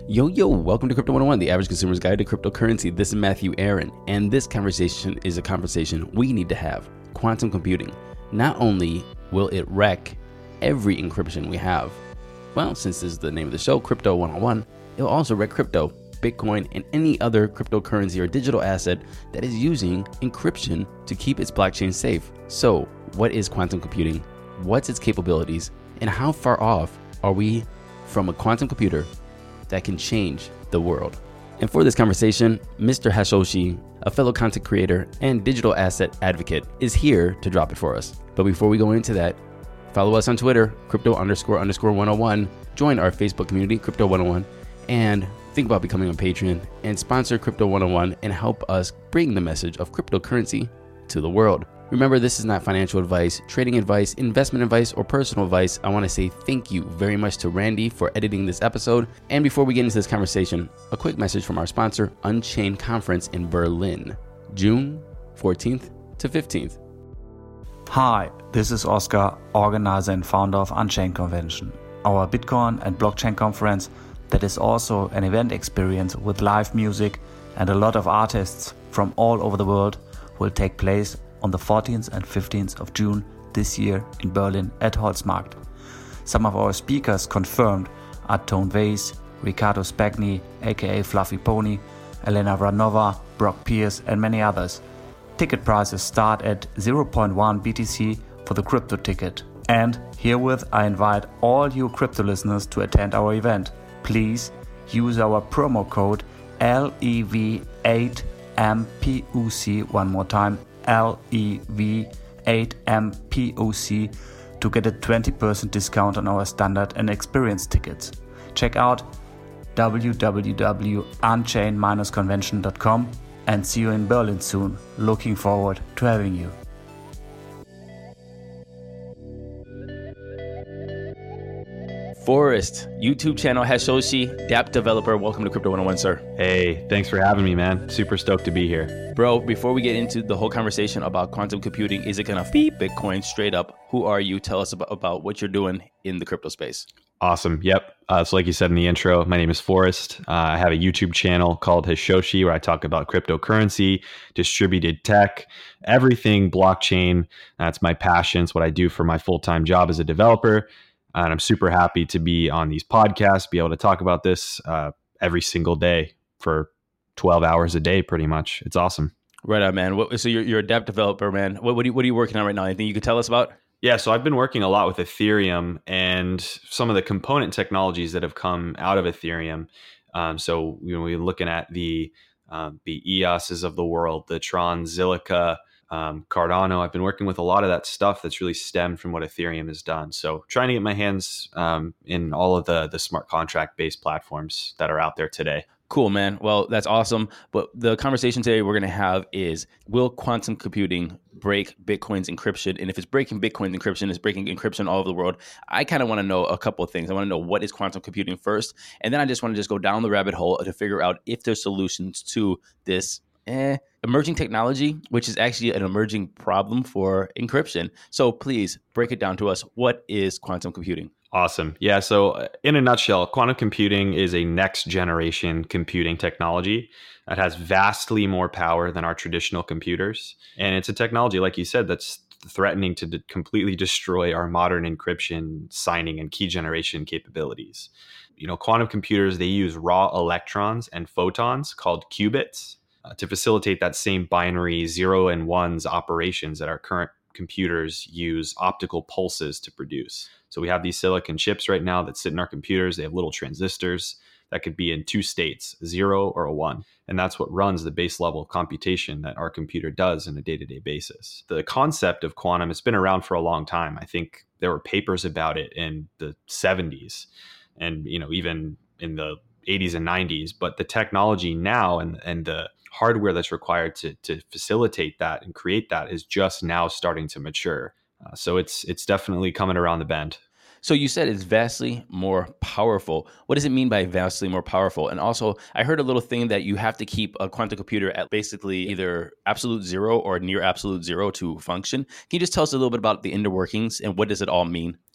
Yo, welcome to Crypto 101, the average consumer's guide to cryptocurrency. This is Matthew Aaron, and this conversation is a conversation we need to have. Quantum computing. Not only will it wreck every encryption we have, well, since this is the name of the show, Crypto 101, it will also wreck crypto, Bitcoin, and any other cryptocurrency or digital asset that is using encryption to keep its blockchain safe. So, what is quantum computing? What's its capabilities? And how far off are we from a quantum computer that can change the world? And for this conversation, Mr. Hashoshi, a fellow content creator and digital asset advocate, is here to drop it for us. But before we go into that, follow us on Twitter, crypto__101, join our Facebook community, Crypto 101, and think about becoming a patron and sponsor Crypto 101 and help us bring the message of cryptocurrency to the world. Remember, this is not financial advice, trading advice, investment advice, or personal advice. I want to say thank you very much to Randy for editing this episode. And before we get into this conversation, a quick message from our sponsor, Unchained Conference in Berlin, June 14th to 15th. Hi, this is Oscar, organizer and founder of Unchained Convention, our Bitcoin and blockchain conference that is also an event experience with live music and a lot of artists from all over the world will take place on the 14th and 15th of June this year in Berlin at Holzmarkt. Some of our speakers confirmed are Tone Vays, Riccardo Spagni, aka Fluffy Pony, Elena Vranova, Brock Pierce, and many others. Ticket prices start at 0.1 BTC for the crypto ticket. And herewith I invite all you crypto listeners to attend our event. Please use our promo code LEV8MPUC, one more time, LEV8MPUC, to get a 20% discount on our standard and experience tickets. Check out www.unchain-convention.com and see you in Berlin soon. Looking forward to having you. Forrest, YouTube channel Hashoshi, dApp developer. Welcome to Crypto 101, sir. Hey, thanks for having me, man. Super stoked to be here. Bro, before we get into the whole conversation about quantum computing, is it going to beep Bitcoin straight up? Who are you? Tell us about what you're doing in the crypto space. Awesome. Yep. So like you said in the intro, my name is Forrest. I have a YouTube channel called Hashoshi where I talk about cryptocurrency, distributed tech, everything blockchain. That's my passion. It's what I do for my full-time job as a developer. And I'm super happy to be on these podcasts, be able to talk about this every single day for 12 hours a day, pretty much. It's awesome. Right on, man. So you're a dApp developer, man. What are you working on right now? Anything you could tell us about? Yeah, so I've been working a lot with Ethereum and some of the component technologies that have come out of Ethereum. So we're looking at the EOSs of the world, the Tron, Zilliqa, Cardano. I've been working with a lot of that stuff that's really stemmed from what Ethereum has done. So trying to get my hands in all of the smart contract based platforms that are out there today. Cool, man. Well, that's awesome. But the conversation today we're going to have is, will quantum computing break Bitcoin's encryption? And if it's breaking Bitcoin's encryption, it's breaking encryption all over the world. I kind of want to know a couple of things. I want to know what is quantum computing first. And then I just want to go down the rabbit hole to figure out if there's solutions to this emerging technology, which is actually an emerging problem for encryption. So please break it down to us. What is quantum computing? Awesome. Yeah. So in a nutshell, quantum computing is a next generation computing technology that has vastly more power than our traditional computers. And it's a technology, like you said, that's threatening to completely destroy our modern encryption, signing, and key generation capabilities. Quantum computers, they use raw electrons and photons called qubits to facilitate that same binary 0 and 1s operations that our current computers use optical pulses to produce. So we have these silicon chips right now that sit in our computers. They have little transistors that could be in two states, 0 or a 1. And that's what runs the base level computation that our computer does on a day-to-day basis. The concept of quantum has been around for a long time. I think there were papers about it in the 70s and even in the 80s and 90s. But the technology now and the hardware that's required to facilitate that and create that is just now starting to mature. So it's definitely coming around the bend. So you said it's vastly more powerful. What does it mean by vastly more powerful? And also, I heard a little thing that you have to keep a quantum computer at basically either absolute zero or near absolute zero to function. Can you just tell us a little bit about the inner workings and what does it all mean?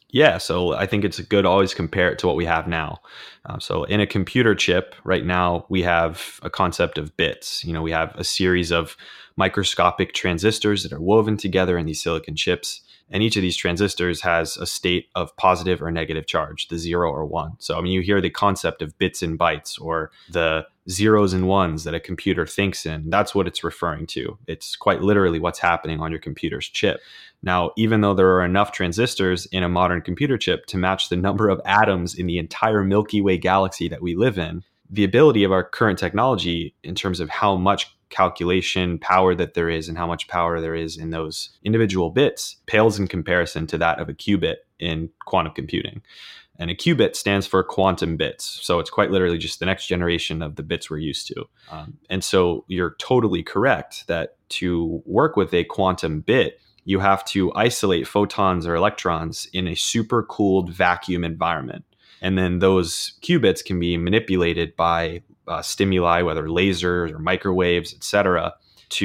Yeah, so I think it's good to always compare it to what we have now. So in a computer chip right now, we have a concept of bits. We have a series of microscopic transistors that are woven together in these silicon chips. And each of these transistors has a state of positive or negative charge, the 0 or 1. So, you hear the concept of bits and bytes, or the zeros and ones that a computer thinks in. That's what it's referring to. It's quite literally what's happening on your computer's chip. Now, even though there are enough transistors in a modern computer chip to match the number of atoms in the entire Milky Way galaxy that we live in, the ability of our current technology in terms of how much calculation power that there is and how much power there is in those individual bits pales in comparison to that of a qubit in quantum computing. And a qubit stands for quantum bits. So it's quite literally just the next generation of the bits we're used to. And so you're totally correct that to work with a quantum bit, you have to isolate photons or electrons in a super cooled vacuum environment. And then those qubits can be manipulated by stimuli, whether lasers or microwaves, et cetera,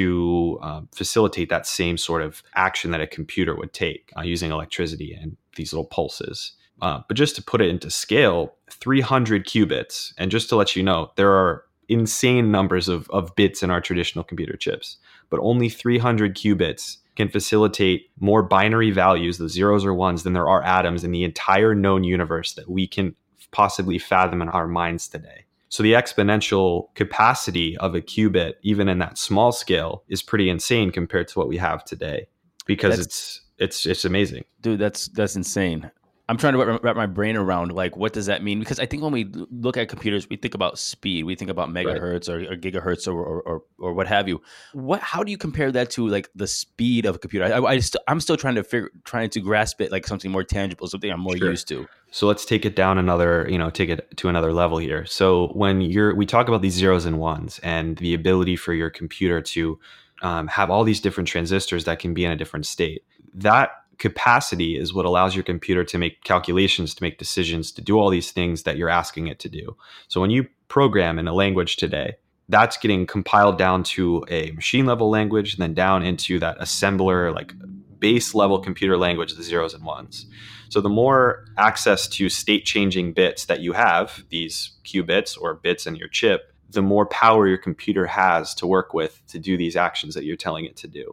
to facilitate that same sort of action that a computer would take using electricity and these little pulses. But just to put it into scale, 300 qubits, and just to let you know, there are insane numbers of bits in our traditional computer chips, but only 300 qubits can facilitate more binary values, the zeros or ones, than there are atoms in the entire known universe that we can possibly fathom in our minds today. So the exponential capacity of a qubit, even in that small scale, is pretty insane compared to what we have today, because it's amazing. Dude, that's insane. I'm trying to wrap my brain around, like, what does that mean? Because I think when we look at computers, we think about speed, we think about megahertz or gigahertz or what have you. How do you compare that to like the speed of a computer? I'm still trying to grasp it like something more tangible, something I'm more used to. So let's take it down take it to another level here. So when we talk about these zeros and ones and the ability for your computer to have all these different transistors that can be in a different state, that capacity is what allows your computer to make calculations, to make decisions, to do all these things that you're asking it to do. So when you program in a language today, that's getting compiled down to a machine level language, and then down into that assembler, like base level computer language, the zeros and ones. So the more access to state changing bits that you have, these qubits or bits in your chip, the more power your computer has to work with to do these actions that you're telling it to do.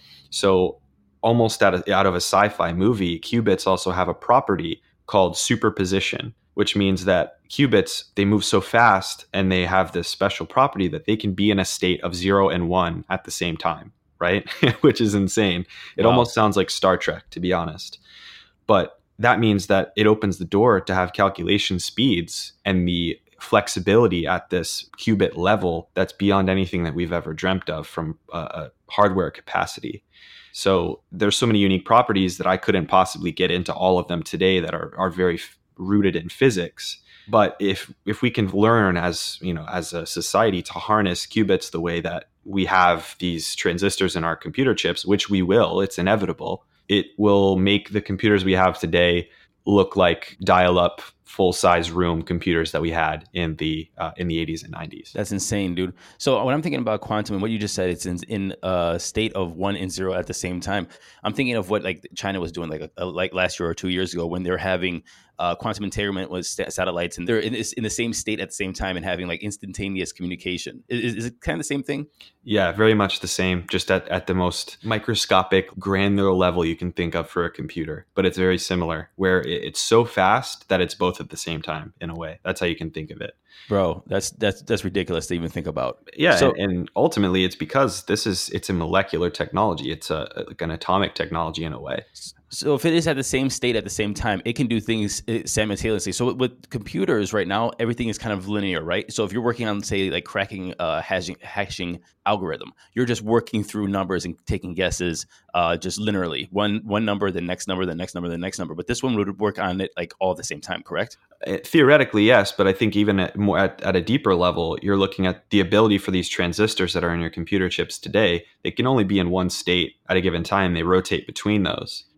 So almost out of a sci-fi movie, qubits also have a property called superposition, which means that qubits, they move so fast and they have this special property that they can be in a state of 0 and 1 at the same time, right? Which is insane. It almost sounds like Star Trek, to be honest. But that means that it opens the door to have calculation speeds and the flexibility at this qubit level that's beyond anything that we've ever dreamt of from a hardware capacity. So there's so many unique properties that I couldn't possibly get into all of them today that are very rooted in physics. But if we can learn as a society to harness qubits the way that we have these transistors in our computer chips, which we will, it's inevitable, it will make the computers we have today look like dial-up full-size room computers that we had in the 80s and 90s. That's insane, dude. So when I'm thinking about quantum and what you just said, it's in a state of 1 and 0 at the same time. I'm thinking of what like China was doing like last year or 2 years ago when they're having quantum entanglement with satellites, and they're in the same state at the same time and having like instantaneous communication. Is it kind of the same thing? Yeah, very much the same, just at the most microscopic, granular level you can think of for a computer. But it's very similar, where it's so fast that it's both at the same time in a way. That's how you can think of it. Bro, that's ridiculous to even think about. Yeah, so, and ultimately it's because it's a molecular technology. It's like an atomic technology in a way. So if it is at the same state at the same time, it can do things simultaneously. So with computers right now, everything is kind of linear, right? So if you're working on, say, like cracking a hashing algorithm, you're just working through numbers and taking guesses just linearly. One number, the next number, the next number, the next number. But this one would work on it like all at the same time, correct? Theoretically, yes. But I think even at a deeper level, you're looking at the ability for these transistors that are in your computer chips today. They can only be in one state at a given time. They rotate between those.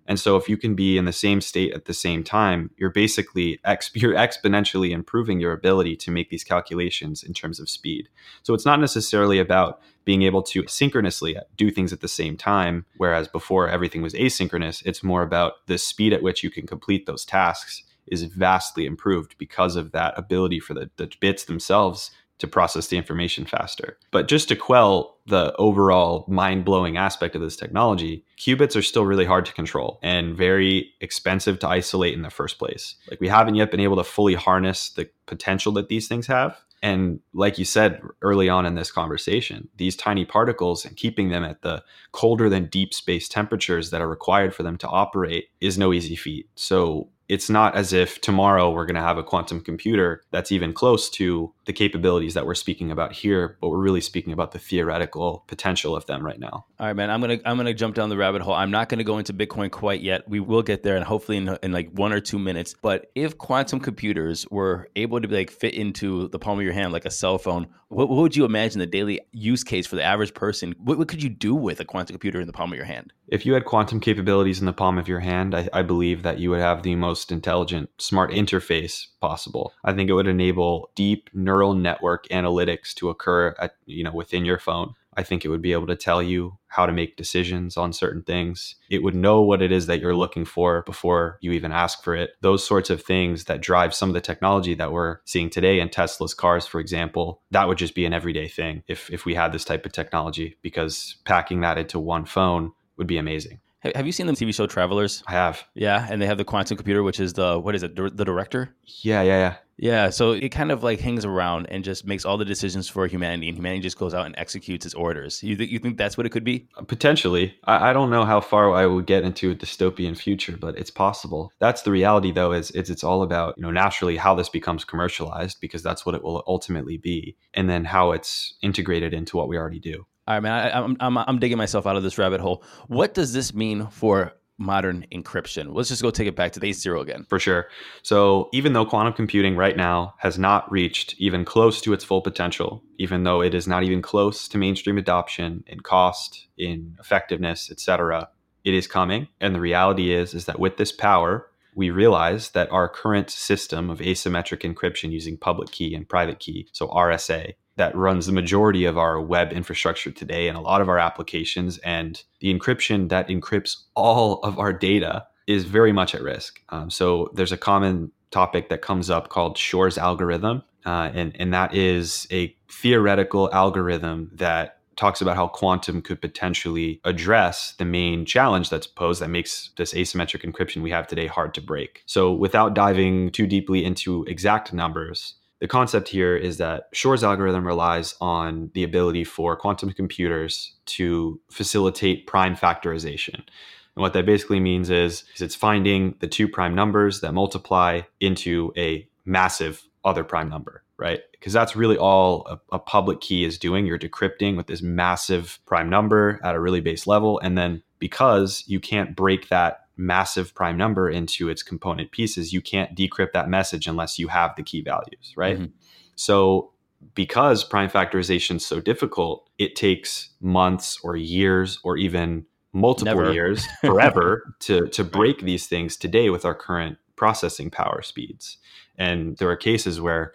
And so if you can be in the same state at the same time, you're basically you're exponentially improving your ability to make these calculations in terms of speed. So it's not necessarily about being able to synchronously do things at the same time, whereas before everything was asynchronous. It's more about the speed at which you can complete those tasks is vastly improved because of that ability for the bits themselves to process the information faster. But just to quell the overall mind-blowing aspect of this technology, qubits are still really hard to control and very expensive to isolate in the first place. Like, we haven't yet been able to fully harness the potential that these things have. And like you said early on in this conversation, these tiny particles and keeping them at the colder than deep space temperatures that are required for them to operate is no easy feat. So it's not as if tomorrow we're going to have a quantum computer that's even close to the capabilities that we're speaking about here, but we're really speaking about the theoretical potential of them right now. All right, man, I'm gonna jump down the rabbit hole. I'm not gonna go into Bitcoin quite yet. We will get there, and hopefully in like 1 or 2 minutes. But if quantum computers were able to like fit into the palm of your hand like a cell phone, what would you imagine the daily use case for the average person? What could you do with a quantum computer in the palm of your hand? If you had quantum capabilities in the palm of your hand, I believe that you would have the most intelligent, smart interface possible. I think it would enable deep neural network analytics to occur at, within your phone. I think it would be able to tell you how to make decisions on certain things. It would know what it is that you're looking for before you even ask for it. Those sorts of things that drive some of the technology that we're seeing today in Tesla's cars, for example, that would just be an everyday thing if we had this type of technology, because packing that into one phone would be amazing. Have you seen the TV show Travelers? I have. Yeah, and they have the quantum computer, which is the director? Yeah. Yeah, so it kind of like hangs around and just makes all the decisions for humanity, and humanity just goes out and executes its orders. You think that's what it could be? Potentially. I don't know how far I would get into a dystopian future, but it's possible. That's the reality, though, is it's all about, naturally how this becomes commercialized, because that's what it will ultimately be, and then how it's integrated into what we already do. All right, man, I'm digging myself out of this rabbit hole. What does this mean for modern encryption? Let's just go take it back to base zero again. For sure. So even though quantum computing right now has not reached even close to its full potential, even though it is not even close to mainstream adoption in cost, in effectiveness, etc., it is coming. And the reality is that with this power, we realize that our current system of asymmetric encryption using public key and private key, so RSA, that runs the majority of our web infrastructure today and a lot of our applications, and the encryption that encrypts all of our data is very much at risk. So there's a common topic that comes up called Shor's algorithm, and that is a theoretical algorithm that talks about how quantum could potentially address the main challenge that's posed that makes this asymmetric encryption we have today hard to break. So without diving too deeply into exact numbers, the concept here is that Shor's algorithm relies on the ability for quantum computers to facilitate prime factorization. And what that basically means is it's finding the two prime numbers that multiply into a massive other prime number, right? Because that's really all a public key is doing. You're decrypting with this massive prime number at a really base level. And then because you can't break that massive prime number into its component pieces, you can't decrypt that message unless you have the key values, right? Mm-hmm. So because prime factorization is so difficult, it takes months or years or even multiple years, forever, to break these things today with our current processing power speeds. And there are cases where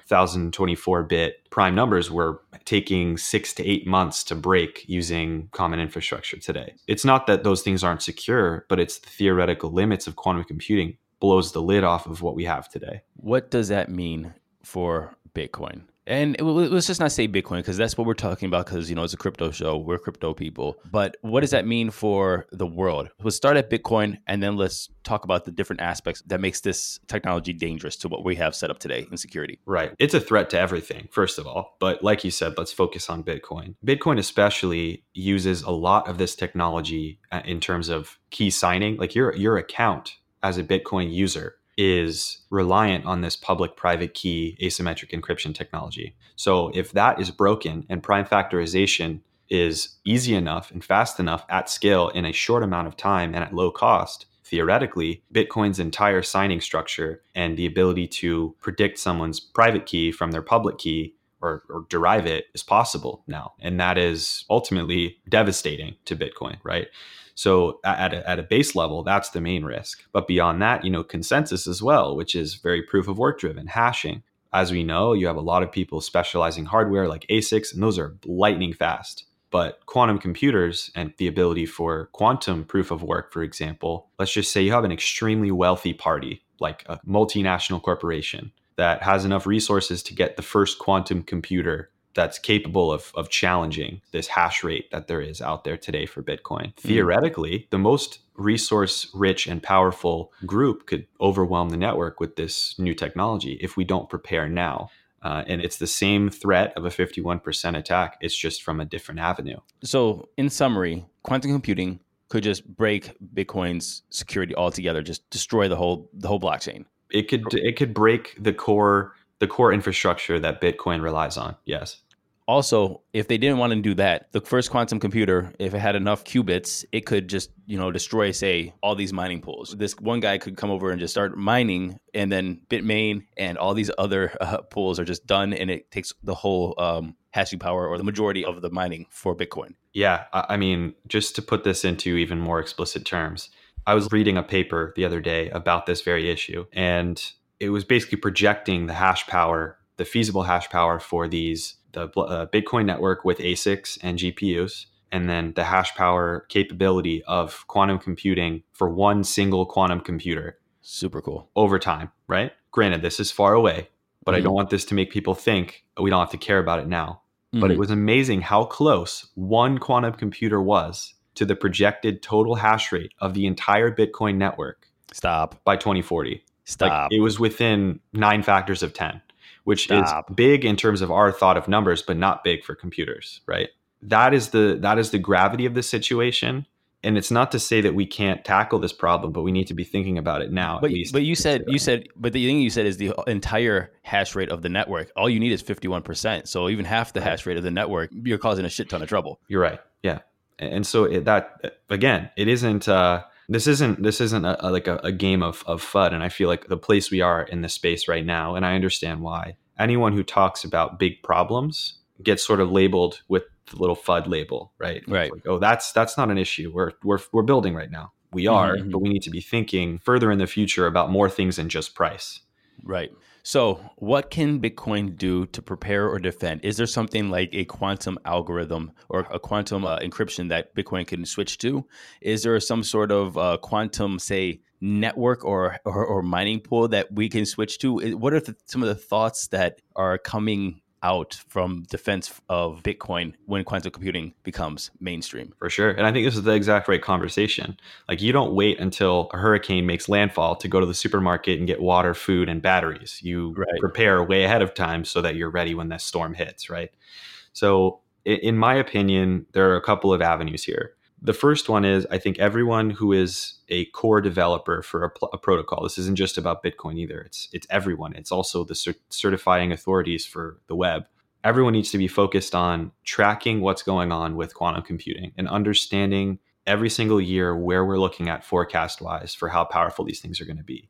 1024-bit prime numbers were taking 6 to 8 months to break using common infrastructure today. It's not that those things aren't secure, but it's the theoretical limits of quantum computing blows the lid off of what we have today. What does that mean for Bitcoin? And let's just not say Bitcoin, because that's what we're talking about, because, it's a crypto show. We're crypto people. But what does that mean for the world? Let's start at Bitcoin, and then let's talk about the different aspects that makes this technology dangerous to what we have set up today in security. Right. It's a threat to everything, first of all. But like you said, let's focus on Bitcoin. Bitcoin especially uses a lot of this technology in terms of key signing. Like your account as a Bitcoin user is reliant on this public-private key asymmetric encryption technology. So if that is broken and prime factorization is easy enough and fast enough at scale in a short amount of time and at low cost, theoretically, Bitcoin's entire signing structure and the ability to predict someone's private key from their public key or derive it is possible now. And that is ultimately devastating to Bitcoin, right? So at a base level, that's the main risk. But beyond that, consensus as well, which is very proof of work driven, hashing. As we know, you have a lot of people specializing hardware like ASICs, and those are lightning fast. But quantum computers and the ability for quantum proof of work, for example, let's just say you have an extremely wealthy party, like a multinational corporation that has enough resources to get the first quantum computer that's capable of challenging this hash rate that there is out there today for Bitcoin. Theoretically, the most resource rich and powerful group could overwhelm the network with this new technology if we don't prepare now. And it's the same threat of a 51% attack. It's just from a different avenue. So in summary, quantum computing could just break Bitcoin's security altogether, just destroy the whole blockchain. It could break the core infrastructure that Bitcoin relies on. Yes. Also, if they didn't want to do that, the first quantum computer, if it had enough qubits, it could just, destroy, say, all these mining pools. This one guy could come over and just start mining, and then Bitmain and all these other pools are just done, and it takes the whole hashing power or the majority of the mining for Bitcoin. Yeah. I mean, just to put this into even more explicit terms, I was reading a paper the other day about this very issue, and it was basically projecting the hash power, the feasible hash power for the Bitcoin network with ASICs and GPUs, and then the hash power capability of quantum computing for one single quantum computer. Super cool. Over time, right? Granted, this is far away, but I don't want this to make people think we don't have to care about it now. But it was amazing how close one quantum computer was to the projected total hash rate of the entire Bitcoin network. Stop. By 2040. Stop. Like, it was within 9 factors of 10. Which is big in terms of our thought of numbers, but not big for computers, right? That is the gravity of the situation. And it's not to say that we can't tackle this problem, but we need to be thinking about it now. But the thing you said is the entire hash rate of the network. All you need is 51%. So even half the hash rate of the network, you're causing a shit ton of trouble. You're right. Yeah. And so that again, it isn't. This isn't a game of FUD, and I feel like the place we are in this space right now, and I understand why. Anyone who talks about big problems gets sort of labeled with the little FUD label, right? Right. Like, oh, that's not an issue. We're building right now. We are, but we need to be thinking further in the future about more things than just price. Right. So what can Bitcoin do to prepare or defend? Is there something like a quantum algorithm or a quantum encryption that Bitcoin can switch to? Is there some sort of quantum, say, network or mining pool that we can switch to? What are some of the thoughts that are coming out from defense of Bitcoin when quantum computing becomes mainstream? For sure. And I think this is the exact right conversation. Like, you don't wait until a hurricane makes landfall to go to the supermarket and get water, food, and batteries. You prepare way ahead of time so that you're ready when that storm hits, right? So in my opinion, there are a couple of avenues here. The first one is, I think everyone who is a core developer for a protocol, this isn't just about Bitcoin either. It's everyone. It's also the certifying authorities for the web. Everyone needs to be focused on tracking what's going on with quantum computing and understanding every single year where we're looking at forecast-wise for how powerful these things are going to be.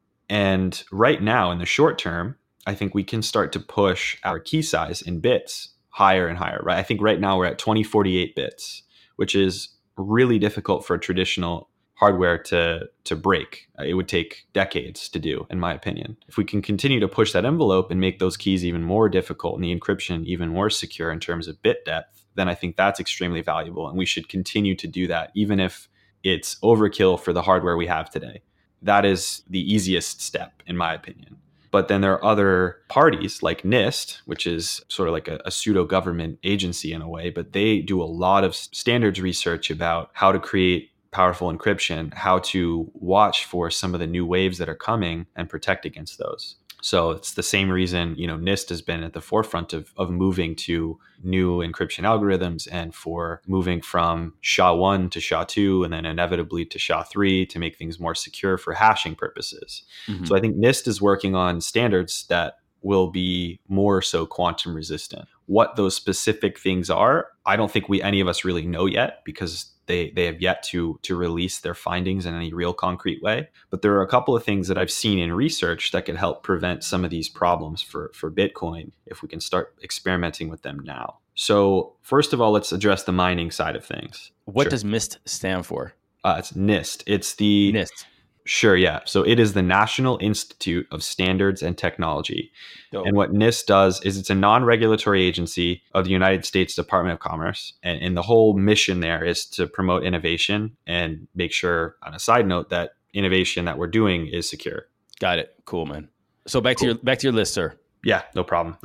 And right now, in the short term, I think we can start to push our key size in bits higher and higher, right? I think right now we're at 2048 bits, which is really difficult for traditional hardware to break. It would take decades to do, in my opinion. If we can continue to push that envelope and make those keys even more difficult and the encryption even more secure in terms of bit depth, then I think that's extremely valuable. And we should continue to do that, even if it's overkill for the hardware we have today. That is the easiest step, in my opinion. But then there are other parties like NIST, which is sort of like a pseudo-government agency in a way, but they do a lot of standards research about how to create powerful encryption, how to watch for some of the new waves that are coming and protect against those. So it's the same reason, NIST has been at the forefront of moving to new encryption algorithms and for moving from SHA-1 to SHA-2 and then inevitably to SHA-3 to make things more secure for hashing purposes. Mm-hmm. So I think NIST is working on standards that will be more so quantum resistant. What those specific things are, I don't think any of us really know yet, because They have yet to release their findings in any real concrete way. But there are a couple of things that I've seen in research that could help prevent some of these problems for Bitcoin if we can start experimenting with them now. So first of all, let's address the mining side of things. What does MIST stand for? It's NIST. It's the NIST. Sure, yeah. So it is the National Institute of Standards and Technology. Dope. And what NIST does is it's a non-regulatory agency of the United States Department of Commerce. And the whole mission there is to promote innovation and make sure, on a side note, that innovation that we're doing is secure. Got it. Cool, man. So back to your list, sir. Yeah, no problem.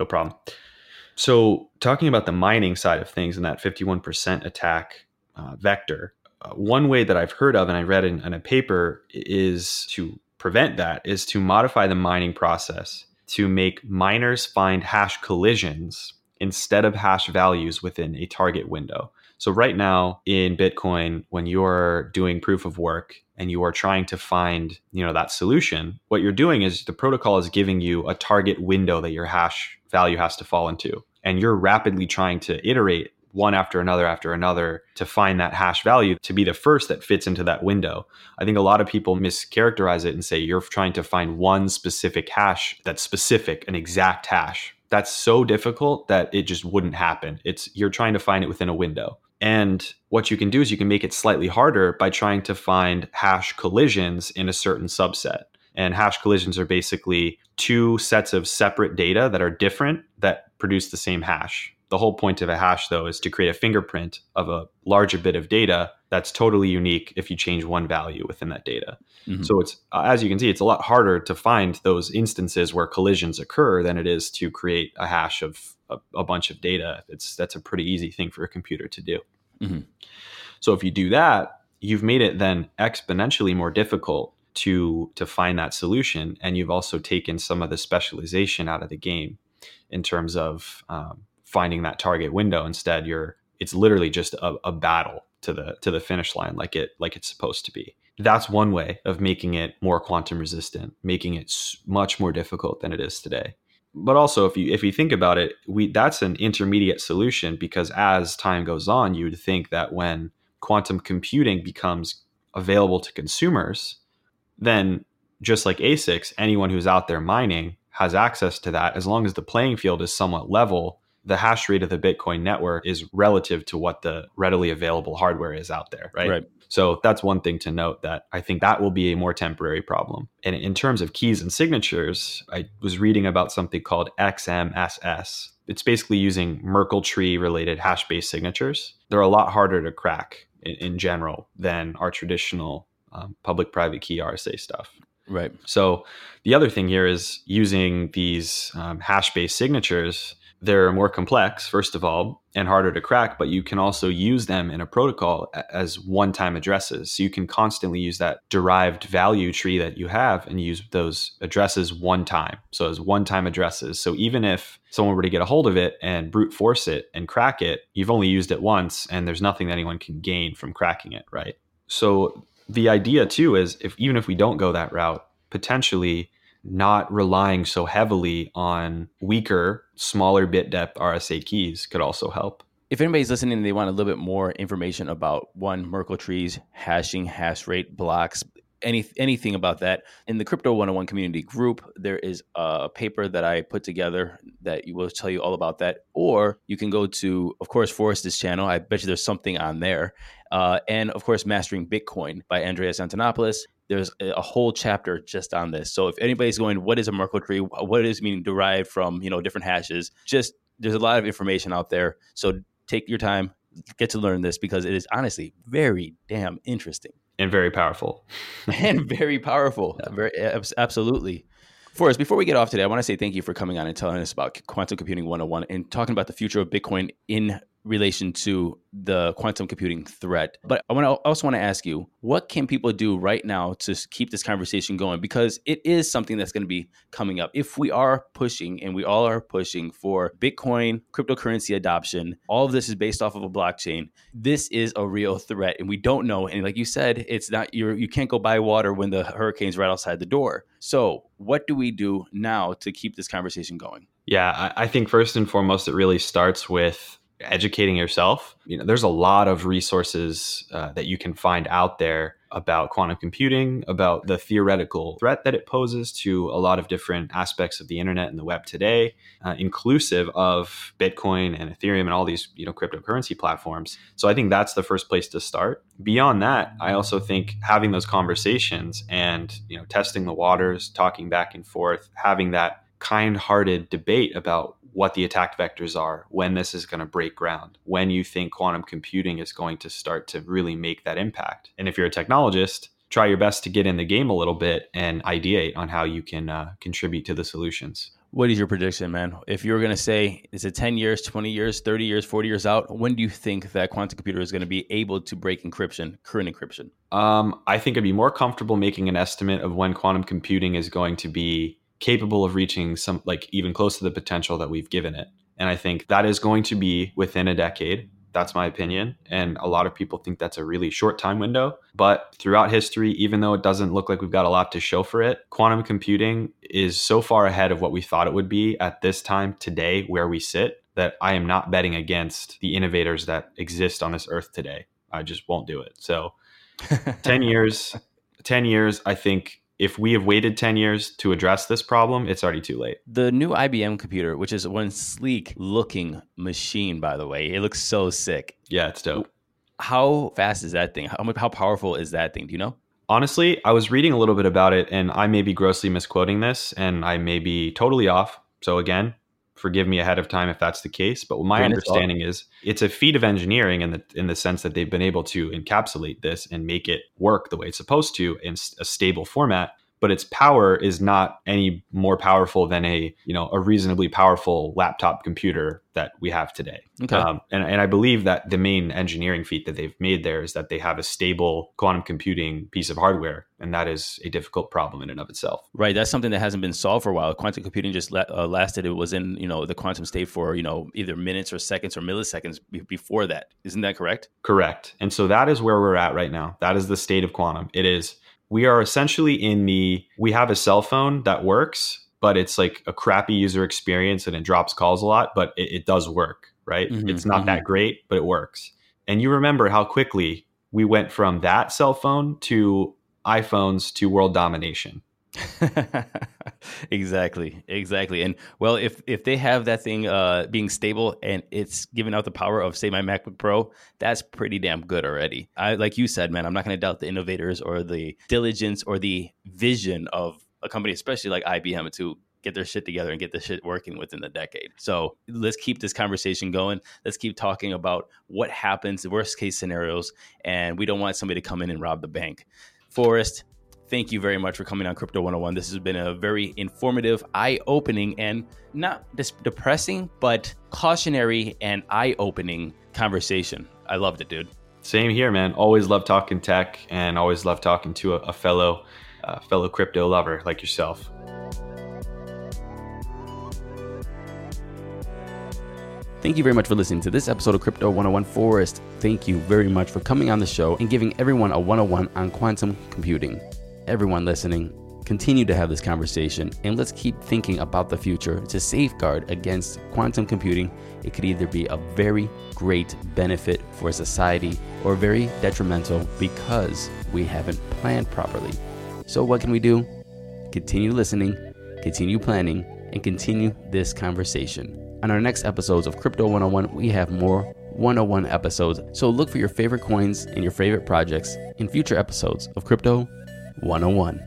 So talking about the mining side of things and that 51% attack vector, one way that I've heard of, and I read in a paper, is to prevent that, is to modify the mining process to make miners find hash collisions instead of hash values within a target window. So right now in Bitcoin, when you're doing proof of work and you are trying to find, that solution, what you're doing is the protocol is giving you a target window that your hash value has to fall into. And you're rapidly trying to iterate one after another to find that hash value to be the first that fits into that window. I think a lot of people mischaracterize it and say you're trying to find one specific hash that's specific, an exact hash. That's so difficult that it just wouldn't happen. You're trying to find it within a window. And what you can do is you can make it slightly harder by trying to find hash collisions in a certain subset. And hash collisions are basically two sets of separate data that are different that produce the same hash. The whole point of a hash, though, is to create a fingerprint of a larger bit of data that's totally unique if you change one value within that data. Mm-hmm. So it's, as you can see, it's a lot harder to find those instances where collisions occur than it is to create a hash of a bunch of data. That's a pretty easy thing for a computer to do. Mm-hmm. So if you do that, you've made it then exponentially more difficult to find that solution. And you've also taken some of the specialization out of the game in terms of finding that target window. Instead, it's literally just a battle to the finish line, like it's supposed to be. That's one way of making it more quantum resistant, making it much more difficult than it is today. But also, if you think about it, that's an intermediate solution, because as time goes on, you would think that when quantum computing becomes available to consumers, then just like ASICs, anyone who's out there mining has access to that. As long as the playing field is somewhat level, the hash rate of the Bitcoin network is relative to what the readily available hardware is out there, right? So that's one thing to note, that I think that will be a more temporary problem. And in terms of keys and signatures, I was reading about something called XMSS. It's basically using Merkle tree related hash-based signatures. They're a lot harder to crack in general than our traditional public-private key RSA stuff. Right. So the other thing here is using these hash-based signatures. They're more complex, first of all, and harder to crack, but you can also use them in a protocol as one-time addresses. So you can constantly use that derived value tree that you have and use those addresses one time. So as one-time addresses. So even if someone were to get a hold of it and brute force it and crack it, you've only used it once, and there's nothing that anyone can gain from cracking it, right? So the idea too is, even if we don't go that route, potentially not relying so heavily on weaker, smaller bit depth RSA keys could also help. If anybody's listening and they want a little bit more information about Merkle trees, hashing, hash rate, blocks, anything about that, in the Crypto 101 community group, there is a paper that I put together that will tell you all about that. Or you can go to, of course, Forrest's channel. I bet you there's something on there. And of course, Mastering Bitcoin by Andreas Antonopoulos. There's a whole chapter just on this. So if anybody's going, what is a Merkle tree? What is meaning derived from, different hashes? Just, there's a lot of information out there. So take your time, get to learn this, because it is honestly very damn interesting. And very powerful. And very powerful. Yeah. Very, absolutely. Forrest, before we get off today, I want to say thank you for coming on and telling us about Quantum Computing 101 and talking about the future of Bitcoin in relation to the quantum computing threat. But I also want to ask you, what can people do right now to keep this conversation going? Because it is something that's going to be coming up. If we are pushing, and we all are pushing for Bitcoin, cryptocurrency adoption, all of this is based off of a blockchain. This is a real threat, and we don't know. And like you said, it's not you can't go buy water when the hurricane's right outside the door. So what do we do now to keep this conversation going? Yeah, I think first and foremost, it really starts with educating yourself. There's a lot of resources that you can find out there about quantum computing, about the theoretical threat that it poses to a lot of different aspects of the internet and the web today, inclusive of Bitcoin and Ethereum and all these cryptocurrency platforms. So I think that's the first place to start. Beyond that, I also think having those conversations and testing the waters, talking back and forth, having that kind-hearted debate about what the attack vectors are, when this is going to break ground, when you think quantum computing is going to start to really make that impact. And if you're a technologist, try your best to get in the game a little bit and ideate on how you can contribute to the solutions. What is your prediction, man? If you were going to say, is it 10 years, 20 years, 30 years, 40 years out? When do you think that quantum computer is going to be able to break encryption, current encryption? I think I'd be more comfortable making an estimate of when quantum computing is going to be capable of reaching some, even close to the potential that we've given it. And I think that is going to be within a decade. That's my opinion. And a lot of people think that's a really short time window. But throughout history, even though it doesn't look like we've got a lot to show for it, quantum computing is so far ahead of what we thought it would be at this time today where we sit that I am not betting against the innovators that exist on this earth today. I just won't do it. So 10 years, I think if we have waited 10 years to address this problem, it's already too late. The new IBM computer, which is one sleek looking machine, by the way, it looks so sick. Yeah, it's dope. How fast is that thing? How powerful is that thing? Do you know? Honestly, I was reading a little bit about it, and I may be grossly misquoting this, and I may be totally off. So again, forgive me ahead of time if that's the case. But my understanding is it's a feat of engineering in the sense that they've been able to encapsulate this and make it work the way it's supposed to in a stable format. But its power is not any more powerful than a reasonably powerful laptop computer that we have today. Okay. And I believe that the main engineering feat that they've made there is that they have a stable quantum computing piece of hardware, and that is a difficult problem in and of itself. Right. That's something that hasn't been solved for a while. Quantum computing just lasted. It was in the quantum state for either minutes or seconds or milliseconds before that. Isn't that correct? Correct. And so that is where we're at right now. That is the state of quantum. We are essentially we have a cell phone that works, but it's like a crappy user experience and it drops calls a lot, but it does work, right? Mm-hmm, it's not that great, but it works. And you remember how quickly we went from that cell phone to iPhones to world domination. Exactly. And well, if they have that thing being stable and it's giving out the power of, say, my MacBook Pro, that's pretty damn good already. Like you said, man, I'm not going to doubt the innovators or the diligence or the vision of a company, especially like IBM, to get their shit together and get this shit working within the decade. So let's keep this conversation going. Let's keep talking about what happens, the worst case scenarios, and we don't want somebody to come in and rob the bank. Forrest, thank you very much for coming on Crypto 101. This has been a very informative, eye-opening, and not depressing, but cautionary and eye-opening conversation. I loved it, dude. Same here, man. Always love talking tech and always love talking to a fellow crypto lover like yourself. Thank you very much for listening to this episode of Crypto 101. Forrest, thank you very much for coming on the show and giving everyone a 101 on quantum computing. Everyone listening, continue to have this conversation, and let's keep thinking about the future to safeguard against quantum computing. It could either be a very great benefit for society or very detrimental because we haven't planned properly. So what can we do? Continue listening, continue planning, and continue this conversation. On our next episodes of Crypto 101, we have more 101 episodes. So look for your favorite coins and your favorite projects in future episodes of Crypto 101.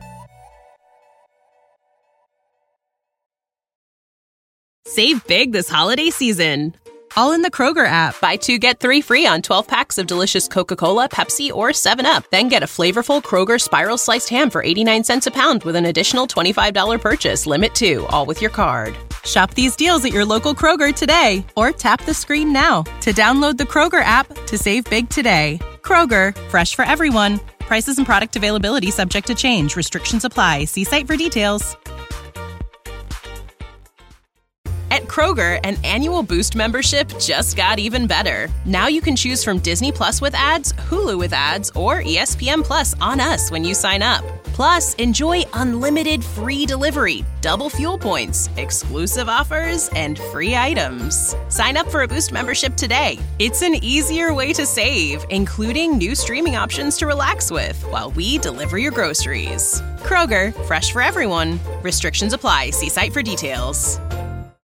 Save big this holiday season, all in the Kroger app. Buy 2, get 3 free on 12 packs of delicious Coca-Cola, Pepsi, or 7-Up. Then get a flavorful Kroger Spiral Sliced Ham for 89 cents a pound with an additional $25 purchase. Limit 2, all with your card. Shop these deals at your local Kroger today, or tap the screen now to download the Kroger app to save big today. Kroger, fresh for everyone. Prices and product availability subject to change. Restrictions apply. See site for details. At Kroger, an annual Boost membership just got even better. Now you can choose from Disney Plus with ads, Hulu with ads, or ESPN Plus on us when you sign up. Plus, enjoy unlimited free delivery, double fuel points, exclusive offers, and free items. Sign up for a Boost membership today. It's an easier way to save, including new streaming options to relax with while we deliver your groceries. Kroger, fresh for everyone. Restrictions apply. See site for details.